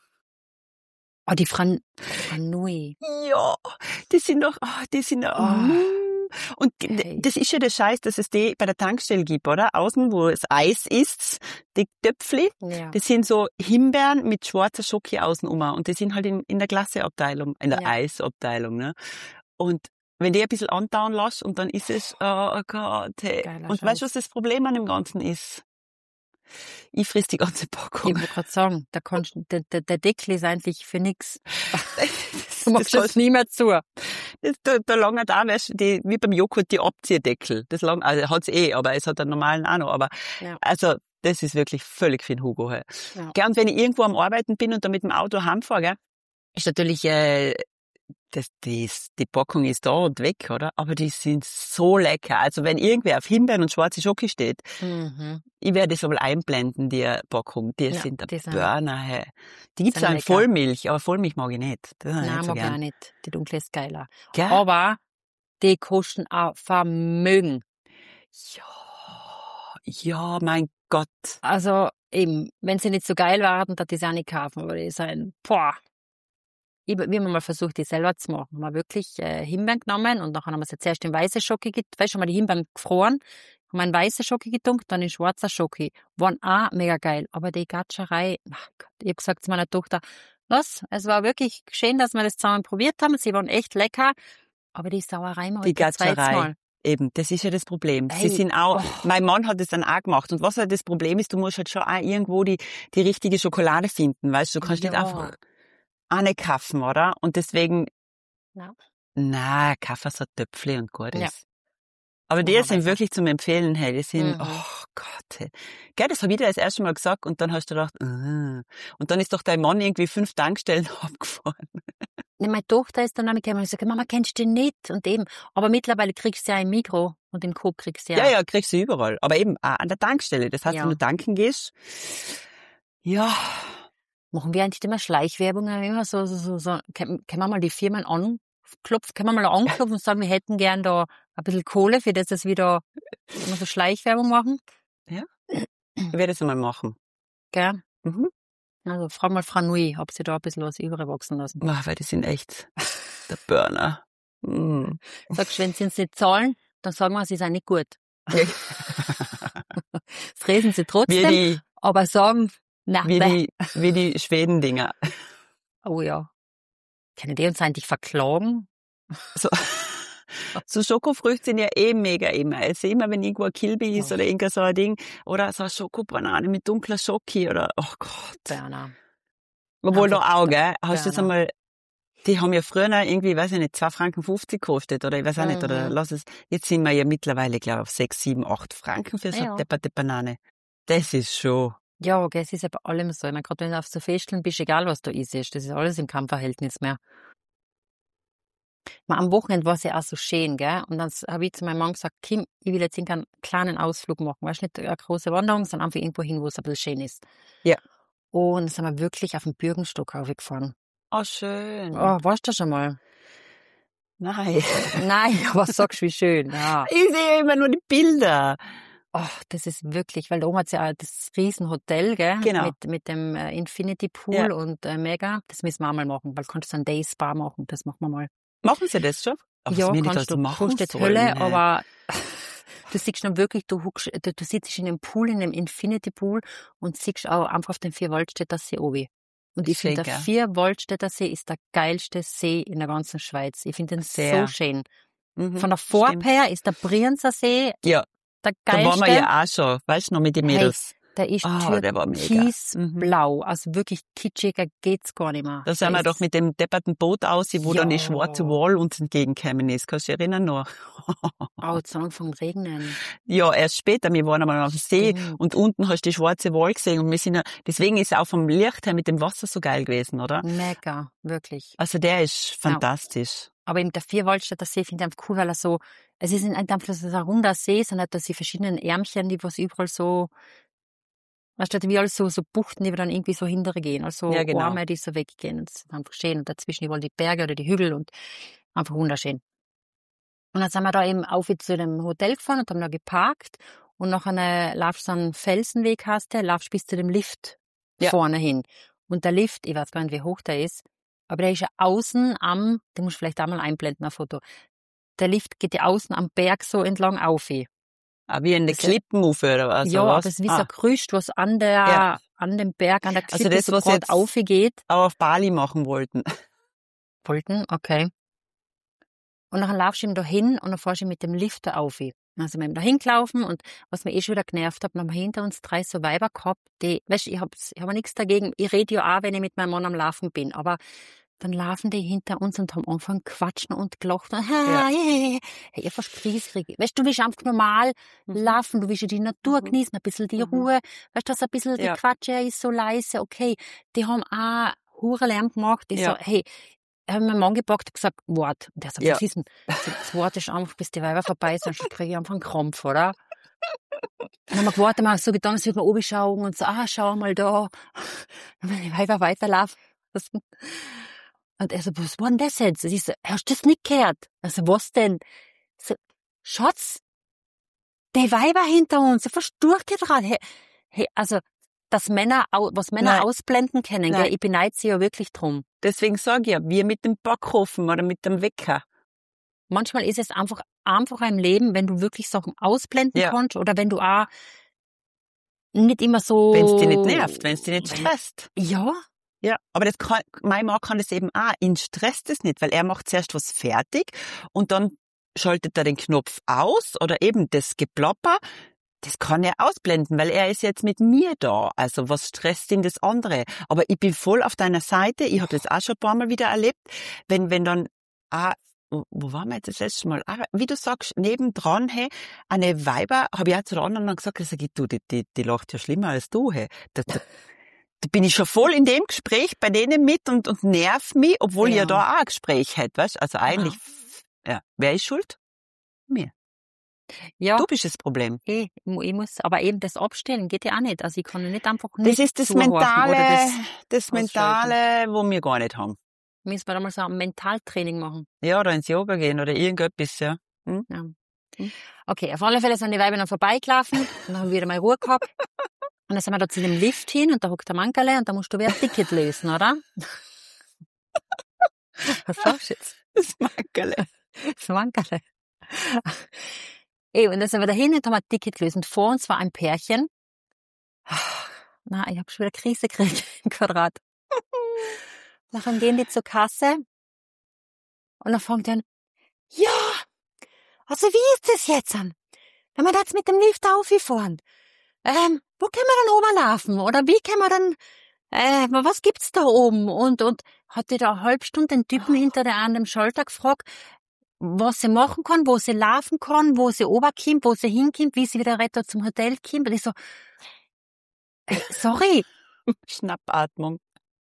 Oh, die Fran Franui. Ja, die sind doch, oh, die sind doch, Oh. und Okay. das ist ja der Scheiß, dass es die bei der Tankstelle gibt, oder? Außen, wo es Eis ist, die Töpfli, Ja. das sind so Himbeeren mit schwarzer Schoki außen um. Und die sind halt in, in der Glasseabteilung, in der Ja. Eisabteilung, ne? Und wenn die ein bisschen antauen lässt und dann ist es, oh Gott, hey. Geiler Und weißt du, was das Problem an dem Ganzen ist? Ich friss die ganze Packung. Ich wollte gerade sagen, der, kannst, der, der, der Deckel ist eigentlich für nix. Das, Du machst das, das nie mehr zu. das, da, da lange da, weißt du, die, wie beim Joghurt, die Abziehdeckel. Das lang, also hat's eh, aber es hat einen normalen auch noch. Aber, Ja. also, das ist wirklich völlig für den Hugo, hey. Ja. Gell, und wenn ich irgendwo am Arbeiten bin und da mit dem Auto heimfahre, gell, ist natürlich, äh, das, die, die Packung ist da und weg, oder? Aber die sind so lecker. Also wenn irgendwer auf Himbeeren und schwarze Schoki steht, Mhm. ich werde es einmal einblenden, die Packung. Die Ja, sind der die sind- Burner, hey. Die gibt's sind auch in lecker. Vollmilch, aber Vollmilch mag ich nicht. Das habe ich Nein, nicht so mag ich auch gern. nicht. Die dunkle ist geiler. Gell? Aber die kosten auch Vermögen. Ja, ja, mein Gott. Also eben, wenn sie nicht so geil waren, dann die auch nicht kaufen, aber die sind, boah. ich, wir haben mal versucht, die selber zu machen. Wir haben wirklich äh, Himbeeren genommen und dann haben wir sie zuerst in weiße Schoki getunkt. Weißt du, haben wir die Himbeeren gefroren, haben wir in weiße Schoki getunkt, dann in schwarzer Schoki. Waren auch mega geil. Aber die Gatscherei, ach Gott, ich habe gesagt zu meiner Tochter, was? Es war wirklich schön, dass wir das zusammen probiert haben. Sie waren echt lecker. Aber die Sauerei mal Die heute zweites Gatscherei. Mal. Eben, das ist ja das Problem. Hey, Sie sind auch, oh. mein Mann hat das dann auch gemacht. Und was halt das Problem ist, du musst halt schon auch irgendwo die, die richtige Schokolade finden, weißt du? Du kannst Ja. nicht einfach eine kaufen, oder? Und deswegen, Ja. na, Kaffee so Töpfle und gut ist. Ja. Aber die Machen wir sind besser. wirklich zum Empfehlen, hey, die sind, Mhm. oh Gott, hey. Gell, das habe ich dir das erste Mal gesagt und dann hast du gedacht, uh. Und dann ist doch dein Mann irgendwie fünf Tankstellen abgefahren. Ne, meine Tochter ist dann auch mitgekommen und gesagt, Mama, kennst du den nicht? Und eben, aber mittlerweile kriegst du ja im Mikro und im Coop kriegst du ja. Ja, ja, kriegst du überall. Aber eben auch an der Tankstelle. Das heißt, Ja. wenn du tanken gehst, ja, Machen wir eigentlich immer Schleichwerbung, immer so, so, so, so. Können können wir mal die Firmen anklopfen, können wir mal anklopfen und sagen, wir hätten gern da ein bisschen Kohle, für das das wieder immer so Schleichwerbung machen? ich werde das einmal machen. Gell? Mhm. Also, frag mal Frau Nui, ob sie da ein bisschen was überwachsen lassen. Ach, weil die sind echt der Burner. Mm. Sagst du, wenn sie uns nicht zahlen, dann sagen wir, sie sind nicht gut. Ja. Das reden sie Wie trotzdem, die, aber sagen, na, wie bäh. die, wie die Schwedendinger. Oh ja. Können die uns eigentlich verklagen? So, so Schokofrüchte sind ja eh mega immer. Also immer, wenn irgendwo ein Kilby ist Oh. oder irgend so ein Ding, oder so eine Schokobanane mit dunkler Schoki oder, oh Gott. Berner. Obwohl Einfach da auch, gell? Hast du das Berner. einmal, die haben ja früher noch irgendwie, weiß ich nicht, zwei Franken fünfzig gekostet oder ich weiß auch nicht, oder Mhm. lass es, jetzt sind wir ja mittlerweile, glaube ich, auf sechs, sieben, acht Franken für so Ja. eine depperte Banane. Das ist schon, Ja, gell, es ist ja bei allem so. Ich meine, gerade wenn du auf so Festeln bist, egal was du isst, das ist alles im Kampfverhältnis mehr. Mal am Wochenende war es ja auch so schön, gell? Und dann habe ich zu meinem Mann gesagt, Kim, ich will jetzt einen kleinen Ausflug machen. Weißt du, nicht eine große Wanderung, sondern einfach irgendwo hin, wo es ein bisschen schön ist. Ja. Und dann sind wir wirklich auf den Bürgenstock raufgefahren. oh schön. Oh, warst du schon mal? Nein. Nein, aber sagst wie schön. Ja. Ich sehe immer nur die Bilder. Oh, das ist wirklich, weil da oben hat's ja auch das Riesenhotel, gell? Genau. Mit, mit dem äh, Infinity Pool Ja. und äh, Mega. Das müssen wir auch mal machen, weil du kannst einen Day Spa machen. Das machen wir mal. Machen Sie das schon? Aber ja, was wir nicht kannst alles du. machen Kostet sollen, Hölle, hey. aber du siehst dann wirklich, du, huckst, du, du sitzt in dem Pool, in dem Infinity Pool und siehst auch einfach auf den Vierwaldstätter See oben. Und ich finde, der Schön, gell? Vierwaldstätter See ist der geilste See in der ganzen Schweiz. Ich finde den Sehr. so schön. Mhm, Von der Farbe stimmt. her ist der Brienzer See Ja, der da geilste. waren wir ja auch schon, weißt du, noch mit den Hey, Mädels. der ist Ah, der war mega. türkisblau. Also wirklich kitschiger geht's gar nicht mehr. Da sind Der wir ist- doch mit dem depperten Boot aus, wo Ja. dann die schwarze Wall uns entgegengekommen ist. Kannst du dich erinnern noch? Oh, jetzt vom Regnen. Ja, erst später. Wir waren einmal auf dem See Stimmt. und unten hast du die schwarze Wall gesehen und wir sind ja, deswegen ist auch vom Licht her mit dem Wasser so geil gewesen, oder? Mega, wirklich. Also der ist fantastisch. Aber eben der Vierwaldstätter See finde ich einfach cool, weil er so, es ist nicht einfach so ein runder See, sondern dass die verschiedenen Ärmchen, die was überall so, weißt du, wie alles so, so Buchten, die wir dann irgendwie so hintere gehen, also Ja, genau. Arme, die so weggehen. Und das ist einfach schön. Und dazwischen überall die Berge oder die Hügel und einfach wunderschön. Und dann sind wir da eben auf zu dem Hotel gefahren und haben da geparkt und nachher laufst du einen Felsenweg hast du, laufst bis zu dem Lift Ja. vorne hin. Und der Lift, ich weiß gar nicht, wie hoch der ist, aber der ist ja außen am, den musst du vielleicht auch mal einblenden, ein Foto. Der Lift geht ja außen am Berg so entlang auf. Ah, wie in der Das ist- Klippenufe oder was? ja, oder aber was? das ist wie so ah, ein Gerüst, was an der, Ja. an dem Berg, an der Also Klippe das, so was gerade jetzt- aufgeht. auch auf Bali machen wollten. Wollten, okay. Und dann laufst du ihm da hin und dann fährst du mit dem Lift da auf. Dann sind wir eben da hingelaufen und was mir eh schon wieder genervt hat, dann haben wir hinter uns drei so Weiber gehabt, die, weißt du, ich hab, ich hab nichts dagegen, ich rede ja auch, wenn ich mit meinem Mann am Laufen bin, aber dann laufen die hinter uns und haben angefangen quatschen und gelacht und, Ja. ja. hey, ich fast kriesrig. Weißt du, du willst einfach normal Mhm. laufen, du willst ja die Natur Mhm. genießen, ein bisschen die Mhm. Ruhe, weißt du, dass ein bisschen Ja. gequatscht ist, so leise, okay. Die haben auch Hurlärm gemacht, ich Ja. so, hey, ich habe meinen Mann gepackt und gesagt, wart. Und der sagt, Ja. was ist denn? Ich sag, jetzt wartest du einfach, bis die Weiber vorbei sind, sonst kriege ich einfach einen Krampf, oder? Dann haben wir gewartet, mal so getan, als würde man oben schauen und so, ah, schau mal da. Dann haben die Weiber weiterlaufen. Und er so, was war denn das jetzt? Ich so, hast du das nicht gehört? Also, was denn? Ich so, Schatz, die Weiber hinter uns, ich verstehe gerade. Hey, hey, also, dass Männer, was Männer Nein. ausblenden können, Nein. gell? Ich beneide sie ja wirklich drum. Deswegen sage ich ja, wir mit dem Backofen oder mit dem Wecker. Manchmal ist es einfach einfacher im Leben, wenn du wirklich Sachen ausblenden Ja. kannst oder wenn du auch nicht immer so... Wenn es dich nicht nervt, wenn es dich nicht stresst. Ja, Ja, aber das kann, mein Mann kann das eben auch. Ihn stresst es nicht, weil er macht zuerst was fertig und dann schaltet er den Knopf aus oder eben das Geplapper. Das kann er ausblenden, weil er ist jetzt mit mir da. Also was stresst ihn das andere? Aber ich bin voll auf deiner Seite. Ich habe das auch schon ein paar Mal wieder erlebt. Wenn, wenn dann, ah, wo, wo waren wir jetzt das letzte Mal? Ah, wie du sagst, nebendran, hey, eine Weiber, habe ich auch zu der anderen dann gesagt, sag ich, du, die, die, die lacht ja schlimmer als du, hey. Da, da, da bin ich schon voll in dem Gespräch bei denen mit und, und nerv mich, obwohl Ja. ich ja da auch ein Gespräch hätte, weißt? Also eigentlich, ja, wer ist schuld? Mir. ja. Du bist das Problem. Eh, ich mu- ich muss, aber eben das Abstellen geht ja auch nicht. Also ich kann ja nicht einfach nicht Das ist das zuhorchen Mentale, oder das das, Mentale, wo wir gar nicht haben. müssen wir da mal so ein Mentaltraining machen. Ja, oder ins Yoga gehen oder irgendetwas, ja. Hm? Ja. Hm. Okay, auf alle Fälle sind die Weiber noch vorbeigelaufen und dann haben wir wieder mal Ruhe gehabt. Und dann sind wir da zu dem Lift hin und da hockt der Mankerle und da musst du wieder ein Ticket lösen, oder? Was sagst du jetzt? Das Mackerle. Das Mankerle. Ey, und dann sind wir da hin und haben ein Ticket gelöst. Und vor uns war ein Pärchen. Na, ich habe schon wieder Krise gekriegt im Quadrat. Nachher gehen die zur Kasse und dann fängt er an, ja, also wie ist das jetzt an? Wenn wir da jetzt mit dem Lift auffahren, ähm, wo können wir dann oben laufen? Oder wie können wir dann, äh, was gibt's da oben? Und, und hat die da eine halbe Stunde den Typen hinter der an dem Schalter gefragt, was sie machen kann, wo sie laufen kann, wo sie runterkommt, wo sie hinkommt, wie sie wieder rettet zum Hotel kommt. Und ich so, äh, sorry, Schnappatmung.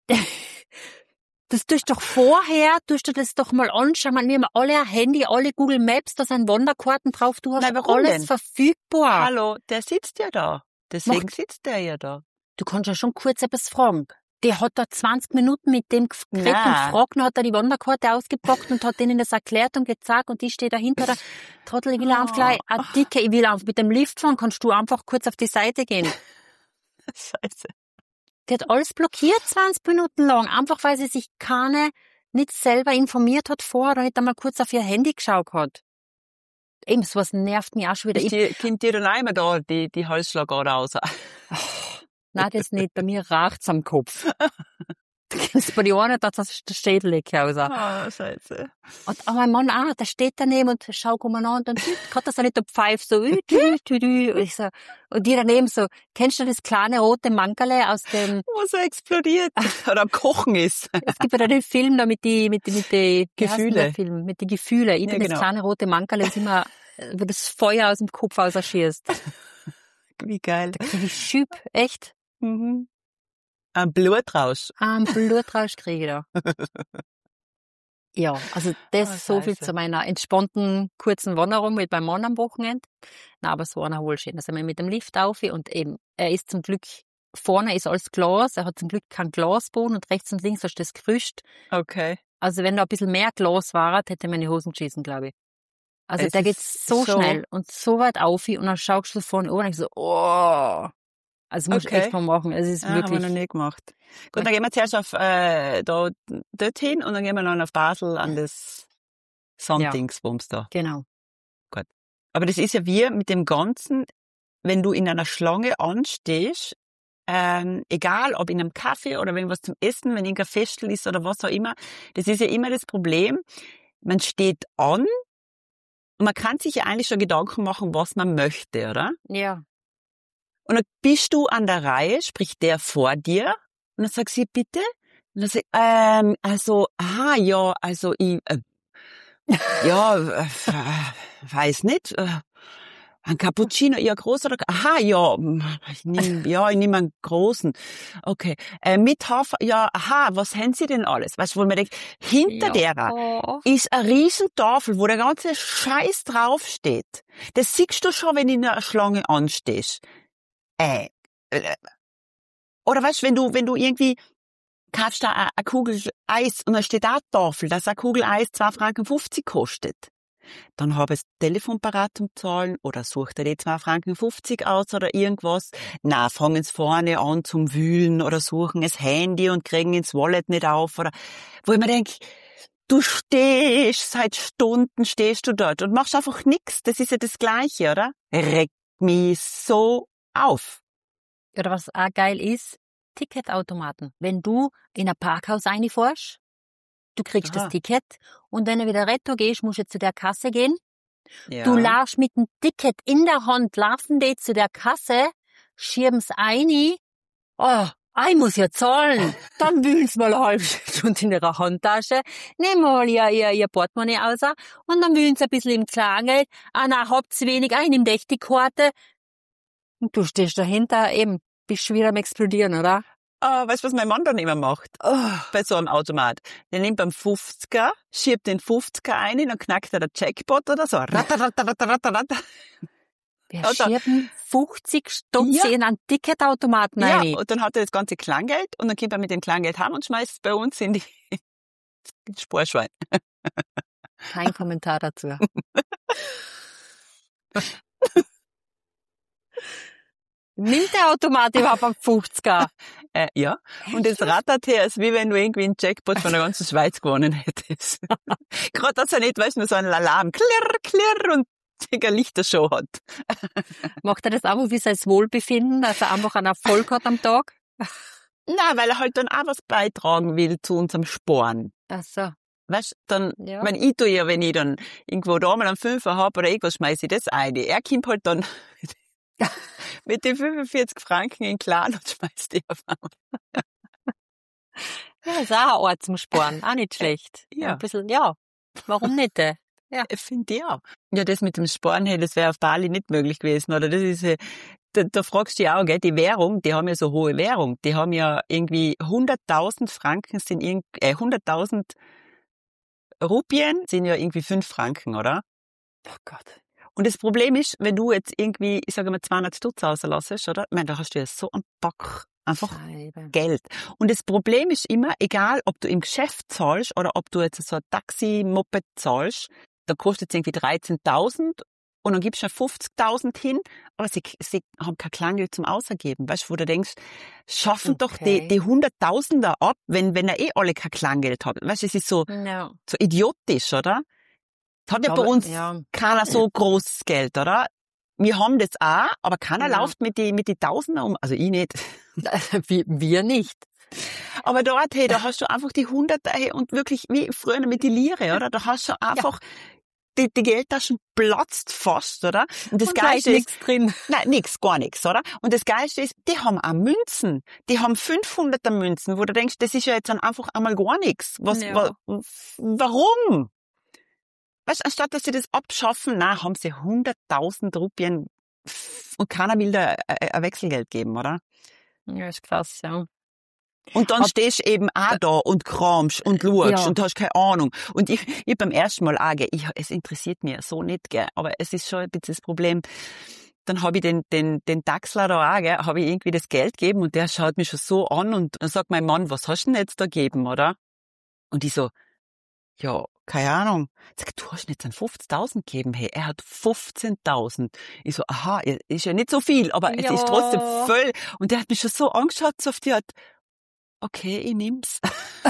das tust doch vorher, tust du das doch mal anschauen. Man, wir haben alle ein Handy, alle Google Maps, da sind Wanderkarten drauf, du hast Nein, warum alles denn? verfügbar. Hallo, der sitzt ja da. Deswegen Macht- sitzt der ja da. Du kannst ja schon kurz etwas fragen. Der hat da zwanzig Minuten mit dem geredet und Nein. gefragt, dann hat er die Wanderkarte ausgepackt und hat denen das erklärt und gezeigt und die steht dahinter, der Trottel, ich will einfach gleich eine dicke, ich will einfach mit dem Lift fahren, kannst du einfach kurz auf die Seite gehen. Scheiße. Die hat alles blockiert, zwanzig Minuten lang, einfach weil sie sich keine, nicht selber informiert hat vorher oder nicht einmal kurz auf ihr Handy geschaut hat. Eben, sowas nervt mich auch schon wieder. Ist Ich, die, kommt dir dann einmal da die, die Halsschlagader raus? nein, das nicht, bei mir raucht's am Kopf. Da gibt's bei die einen, da das der Schädel liegt raus. Ah, scheiße. Und aber mein Mann auch, der steht daneben und schaut mal an und dann kann das auch nicht pfeift so, ü, tü, tü, tü. Und ich so, und die daneben so, kennst du das kleine rote Mankerle aus dem, Wo so explodiert oder am Kochen ist. es gibt ja da den Film da mit die, mit die, mit die, wie heißt denn Gefühle. der Film, mit die Gefühle. Ich Ja, bin genau. das kleine rote Mankerle, das immer, wo das Feuer aus dem Kopf rausschießt. Wie geil. Krieg ich Schüb, echt, Mhm. Ein Blutrausch. am Blutrausch kriege ich da. Ja, also das Oh, so viel Scheiße. zu meiner entspannten, kurzen Wanderung mit meinem Mann am Wochenende. Na, aber es war auch wohl schön. Da sind wir mit dem Lift auf und eben, er ist zum Glück, vorne ist alles Glas, er hat zum Glück keinen Glasboden und rechts und links hast du das Gerüst. Okay. Also wenn da ein bisschen mehr Glas war, hätte er meine Hosen geschissen, glaube ich. Also Es der geht ist so, so- schnell und so weit auf und dann schaust du vorne oben und ich so, oh. Also muss ich Okay. echt mal machen. Es ist Ah, haben wir wirklich, noch nie gemacht. Gut, dann gehen wir zuerst auf, äh, da, dorthin und dann gehen wir dann auf Basel an das Sonndingsbums da. genau. Aber das ist ja wie mit dem Ganzen, wenn du in einer Schlange anstehst, ähm, egal ob in einem Kaffee oder wenn was zum Essen, wenn irgendein Festel ist oder was auch immer, das ist ja immer das Problem. Man steht an und man kann sich ja eigentlich schon Gedanken machen, was man möchte, oder? Ja. Und dann bist du an der Reihe, sprich der vor dir, und dann sagst du, bitte? Und dann sag ich, ähm, also, aha, ja, also ich, äh, ja, äh, weiß nicht, äh, ein Cappuccino, eher groß oder, aha, ja, ich nehm, ja, ich nehme einen großen. Okay, äh, mit Hafer, ja, aha, was haben Sie denn alles? Weißt du, wo man denkt, hinter ja. derer Oh. ist eine riesen Tafel, wo der ganze Scheiß draufsteht. Das siehst du schon, wenn du in einer Schlange anstehst. Äh, äh, oder weißt, wenn du, wenn du irgendwie kaufst da eine Kugel Eis und da steht da eine Tafel, dass eine Kugel Eis zwei Franken fünfzig kostet. dann habe ich das Telefon parat zum Zahlen oder sucht er die zwei Franken fünfzig aus oder irgendwas. Na, fangen sie vorne an zum Wühlen oder suchen das Handy und kriegen ins Wallet nicht auf oder, wo ich mir denke, du stehst, seit Stunden stehst du dort und machst einfach nix. Das ist ja das Gleiche, oder? Regt mich so auf. Oder was auch geil ist, Ticketautomaten. Wenn du in ein Parkhaus reinfährst, du kriegst Aha. das Ticket und wenn du wieder retour gehst, musst du zu der Kasse gehen. Ja. Du laufst mit dem Ticket in der Hand, laufen die zu der Kasse, schieben's ein. Oh, ich muss ja zahlen. Dann wühlen's mal eine halbe Stunde in ihrer Handtasche, nehmen mal ihr, ihr, ihr Portemonnaie raus und dann wühlen's ein bisschen im Kleingeld. Ah, na, habt's wenig, ein, nimm echt die Karte. Und du stehst dahinter, eben, bist schon wieder am Explodieren, oder? Ah, weißt du, was mein Mann dann immer macht? Oh. Bei so einem Automat. Der nimmt beim fünfziger, schiebt den fünfziger ein, dann knackt er der Jackpot oder so. Ratatatatatatat. Wir Ja, da- schieben fünfzig Stutz Ja. in einen Ticketautomaten Ja, rein. und dann hat er das ganze Kleingeld und dann kommt er mit dem Kleingeld heim und schmeißt es bei uns in die ins Sparschwein. Kein Kommentar dazu. Nimmt der Automat überhaupt am fünfziger? Äh, ja. Und das rattert her, ist wie wenn du irgendwie einen Jackpot von der ganzen Schweiz gewonnen hättest. Gerade, dass er nicht, weißt du, nur so einen Alarm, klirr, klirr und eine Lichtershow hat. Macht er das einfach wie sein Wohlbefinden, dass er einfach einen Erfolg hat am Tag? Na, weil er halt dann auch was beitragen will zu unserem Sporen. Ach so. Weißt, dann, Ja. wenn ich tue ja, wenn ich dann irgendwo da mal einen Fünfer hab oder irgendwas, schmeiß ich das ein. Er kommt halt dann mit den fünfundvierzig Franken in Clan und schmeißt die auf einmal. Ja, ist auch ein Ort zum Sparen. Auch nicht schlecht. Ja. Ein bisschen, ja. Warum nicht? äh? Finde ich auch. Ja, das mit dem Sparen, hey, das wäre auf Bali nicht möglich gewesen, oder? Das ist, äh, da, da fragst du dich auch, gell, die Währung, die haben ja so hohe Währung. Die haben ja irgendwie hunderttausend Franken sind irgend, äh, hunderttausend Rupien sind ja irgendwie fünf Franken, oder? Oh Gott. Und das Problem ist, wenn du jetzt irgendwie, ich sage mal, zweihundert Stutz rauslässt, oder? Ich meine, da hast du ja so einen Bock. Einfach Scheibe. Geld. Und das Problem ist immer, egal ob du im Geschäft zahlst oder ob du jetzt so ein Taxi-Moped zahlst, da kostet es irgendwie dreizehntausend und dann gibst du fünfzigtausend hin, aber sie, sie haben kein Kleingeld zum Ausgeben. Weißt du, wo du denkst, schaffen doch Okay. die, die Hunderttausender ab, wenn, wenn er eh alle kein Kleingeld hat. Weißt du, es ist so, Ja. so idiotisch, oder? Das hat ja bei Aber, uns ja. keiner so großes Geld, oder? Wir haben das auch, aber keiner Ja. läuft mit die, mit die Tausender um. Also ich nicht. Wir, wir nicht. Aber dort, hey, da hast du einfach die Hunderter, hey, und wirklich, wie früher mit die Lire, oder? Da hast du einfach, die, die Geldtaschen platzt fast, oder? Und das Und da ist Geilste ist, nichts drin. nein, nix, gar nichts, oder? Und das Geilste ist, die haben auch Münzen. Die haben fünfhunderter Münzen, wo du denkst, das ist ja jetzt dann einfach einmal gar nichts. Was, Ja. wa, warum? Weißt, anstatt dass sie das abschaffen, na, haben sie hunderttausend Rupien und keiner will da ein ein Wechselgeld geben, oder? Ja, ist krass, ja. Und dann Ab- stehst du eben auch da und kramst und schaust Ja. und hast keine Ahnung. Und ich, ich beim ersten Mal auch, gell, ich, es interessiert mich so nicht, gell, aber es ist schon ein bisschen das Problem. Dann habe ich den, den, den Taxler da auch, gell, habe ich irgendwie das Geld gegeben und der schaut mich schon so an und dann sagt mein Mann, was hast du denn jetzt da gegeben, oder? Und ich so, ja, keine Ahnung. Ich sag, du hast nicht dann fünfzigtausend gegeben, hey, er hat fünfzehntausend. Ich so, aha, ist ja nicht so viel, aber es Ja. ist trotzdem voll. Und der hat mich schon so angeschaut, so auf die Art, okay, ich nehm's.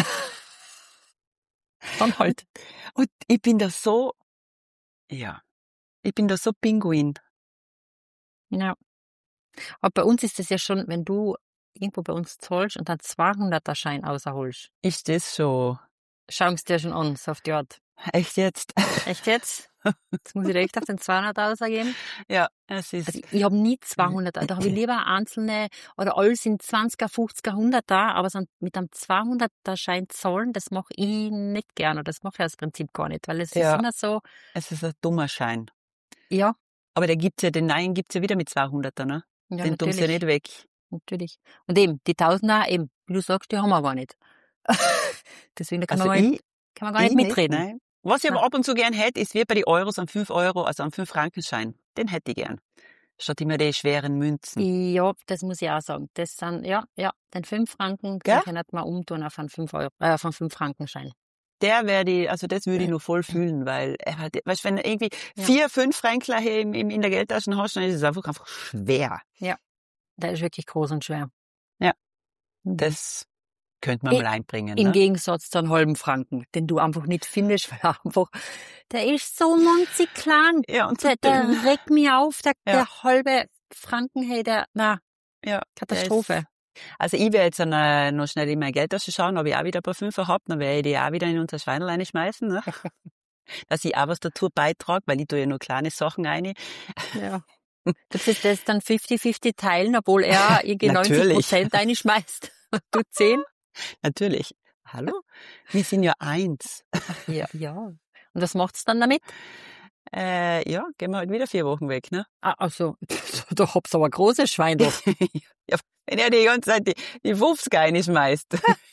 Dann halt. Und ich bin da so, ja, ich bin da so Pinguin. Ja. Aber bei uns ist es ja schon, wenn du irgendwo bei uns zahlst und dann zweihunderter Schein rausholst, Ist das so? schaust du dir schon an, so auf die Art. Echt jetzt? Echt jetzt? Jetzt muss ich dir echt auf den zweihundert rausgeben. Ja, es ist, Also ich habe nie zweihundert, da habe ich lieber einzelne, oder alles in zwanziger, fünfziger, hunderter, aber so mit einem zweihunderter Schein zahlen, das mache ich nicht gerne, das mache ich aus Prinzip gar nicht, weil es Ja. ist immer so, es ist ein dummer Schein. ja, Aber der gibt's ja, den neuen gibt's ja wieder mit zweihunderter, ne? ja Den tun sie ja natürlich, nicht weg. natürlich. Und eben, die Tausender, eben, wie du sagst, die haben wir aber nicht. Deswegen, da kann, Also man, gar nicht, ich, kann man gar nicht ich mitreden. nein. Was ich aber Nein. ab und zu gern hätte, ist wie bei die Euros an fünf Euro, also an fünf Frankenschein. Den hätte ich gern. Statt immer die schweren Münzen. Ja, das muss ich auch sagen. Das sind, ja, ja, den fünf Franken, Gell? den könnte man umtun auf einen fünf Euro, äh, auf einen fünf Frankenschein. der werde ich, also das würde ich noch voll fühlen, weil, äh, weißt, wenn du irgendwie Ja. vier, fünf Fränkler hier im, im, in der Geldtasche hast, dann ist es einfach, einfach schwer. Der ist wirklich groß und schwer. Ja. Mhm. Das könnte man I- mal einbringen. Im Ne? Gegensatz zu einem halben Franken, den du einfach nicht findest, weil er einfach, der ist so munzig klein. Ja, und so Der, der dünn. regt mich auf, der, Ja. der halbe Franken, hey, der, na, Ja, Katastrophe. der ist- Also ich werde jetzt dann, äh, noch schnell in meine Geldtasche schauen, ob ich auch wieder ein paar Fünfer hab, dann werde ich die auch wieder in unser Schweinerl schmeißen, ne? Dass ich auch was dazu beitrage, weil ich tue ja nur kleine Sachen rein. Ja. Du willst das dann fünfzig fünfzig teilen, obwohl er irgendwie neunzig Natürlich. Prozent einschmeißt. Du zehn? Natürlich. Hallo? Wir sind ja eins. Ja, ja. Und was macht's dann damit? Äh, ja, gehen wir halt wieder vier Wochen weg, ne? Ah, also, da hab's aber ein großes Schwein doch. Ja, wenn er die ganze Zeit die, die fünfzig reinschmeißt.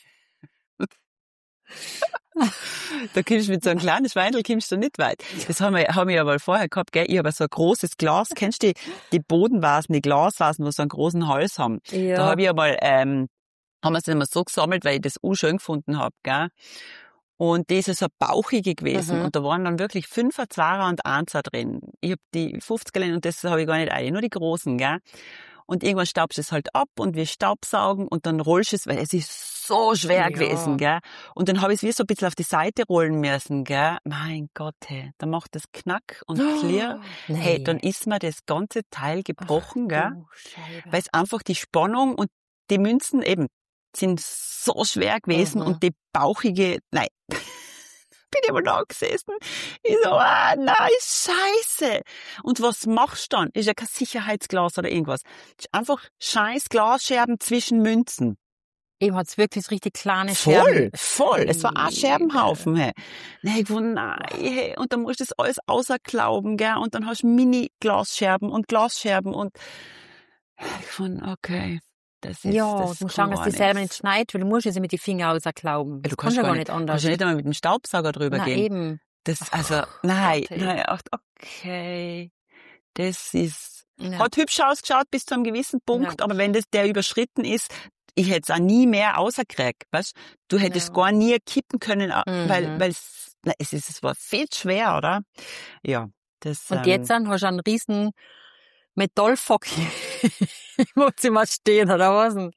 Da kommst du mit so einem kleinen Schweindel kommst du nicht weit. Das haben wir, haben wir ja mal vorher gehabt, gell? Ich habe so ein großes Glas. Kennst du die, die Bodenvasen, die Glasvasen, wo so einen großen Hals haben? Ja. Da habe ich ja mal, ähm, haben wir es immer so gesammelt, weil ich das auch schön gefunden habe, gell? Und die ist so bauchige gewesen. Mhm. Und da waren dann wirklich Fünfer, Zwarer und Einser drin. Ich habe die fünfziger und das habe ich gar nicht ein, nur die großen, gell? Und irgendwann staubst du es halt ab und wir staubsaugen und dann rollst du es, weil es ist so schwer Ja. gewesen, gell? Und dann habe ich es wie so ein bisschen auf die Seite rollen müssen, gell? Mein Gott, hey, dann macht das Knack und Klirr. Nee. Hey, dann ist mir das ganze Teil gebrochen, gell? Du Scheibe. Weil es einfach die Spannung und die Münzen eben sind so schwer gewesen Mhm. und die bauchige, nein, bin ich mal da gesessen. Ich so, ah, nein, scheiße. Und was machst du dann? Ist ja kein Sicherheitsglas oder irgendwas. Ist einfach scheiß Glasscherben zwischen Münzen. Eben hat's wirklich so richtig kleine Voll, Scherben. voll. Es war auch Liebe. Scherbenhaufen, hey. Nein, ich wund, nein, hey. Und dann musst du das alles außerklauben, gell. Und dann hast du Mini-Glasscherben und Glasscherben und ich fand, okay. Das ist, Ja, das du musst kann schauen, dass gar die selber nichts. nicht schneit, weil du musst es mit den Fingern rausklauben. Ja, Das du kannst kannst ja gar gar nicht, nicht anders. kannst ja nicht einmal mit dem Staubsauger drüber Na gehen. eben. Das, also, nein, Gott, ey. nein, ach, okay. Das ist, Ja. hat hübsch ausgeschaut bis zu einem gewissen Punkt, Ja. aber wenn das der überschritten ist, ich hätte es auch nie mehr rausgekriegt, weißt? Du hättest Ja. gar nie kippen können, äh, weil, Mhm. weil es, na, es ist, es war viel schwer, oder? Ja, das, Und ähm, jetzt dann hast du einen riesen Metallfock im Wohnzimmer stehen, oder was denn?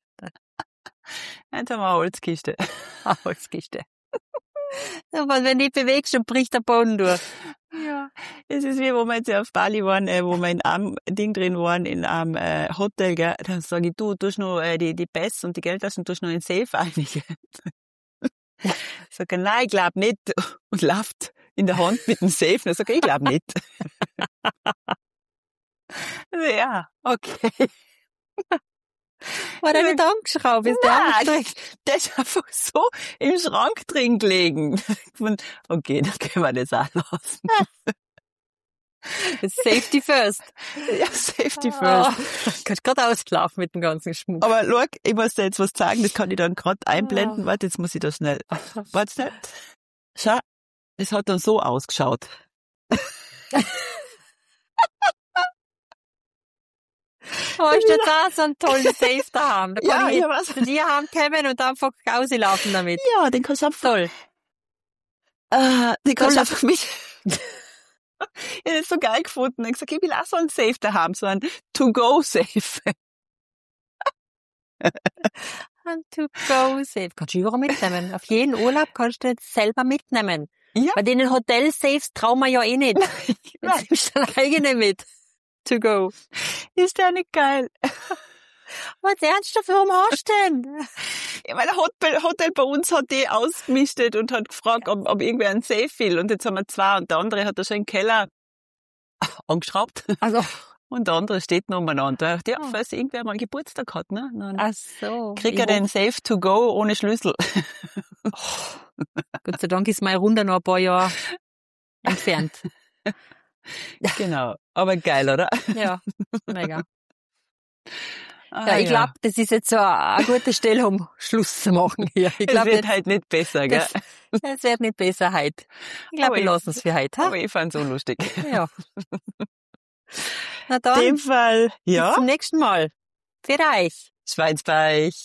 jetzt haben wir eine Holzkiste. Ah, Holzkiste. Aber wenn du dich bewegst, dann bricht der Boden durch. Ja, es ist wie, wo wir jetzt ja auf Bali waren, äh, wo wir in einem Ding drin waren, in einem äh, Hotel, gell, dann sage ich, du, tust noch äh, die, die Pässe und die Geldtaschen tust noch in den Safe einige. Sag er, nein, ich glaub nicht. Und lauft in der Hand mit dem Safe. Dann sag ich, ich glaub nicht. Ja, okay. War der nicht angeschraubt? Ist der Nein, angestreckt? der ist einfach so im Schrank drin gelegen. Und, okay, dann können wir das auch lassen. Safety first. Ja, Safety Ah, first. kannst gerade auslaufen mit dem ganzen Schmuck. Aber schau, ich muss dir jetzt was sagen, das kann ich dann gerade einblenden. Warte, jetzt muss ich da schnell. Warte schnell. Schau, es hat dann so ausgeschaut. Oh, ist jetzt auch so ein toller Safe daheim. Da kann Ja, ich ja, was? zu dir haben kommen und einfach rauslaufen damit. Ja, den kannst du einfach, Toll. äh, den kannst du Toll. einfach mit. Ich hab das so geil gefunden. Ich hab gesagt, ich will auch so einen Safe da haben, so einen To-Go-Safe. Ein To-Go-Safe. Kannst du überall mitnehmen. Auf jeden Urlaub kannst du jetzt selber mitnehmen. Ja. Bei den Hotel-Safes trauen wir ja eh nicht. Nein. Jetzt nimmst du deine eigene mit. To go. Ist der nicht geil? Was ernsthaft, warum hast du denn? Ja, weil der Hotel, Hotel bei uns hat die ausgemistet und hat gefragt, ob, ob irgendwer einen Safe will. Und jetzt haben wir zwei und der andere hat da schon im Keller angeschraubt. Also, Und der andere steht noch umeinander. Ja, Oh. falls irgendwer mal Geburtstag hat, ne? Dann ach so. kriegt er Ich den Safe to go ohne Schlüssel. hoffe, Gott sei Dank ist meine Runde noch ein paar Jahre entfernt. Genau. Aber geil, oder? Ja, mega. Ah, Ja, ich glaube, das ist jetzt so eine gute Stelle, um Schluss zu machen hier. Ich es glaube, wird das, halt nicht besser, gell? das wird nicht besser heute. Ich glaube, Aber wir ich- lassen es für heute. Aber ich fand's unlustig. Ha? Ja. Na In dann, dem Fall, bis ja, zum nächsten Mal. Für euch. Schweinsbeich.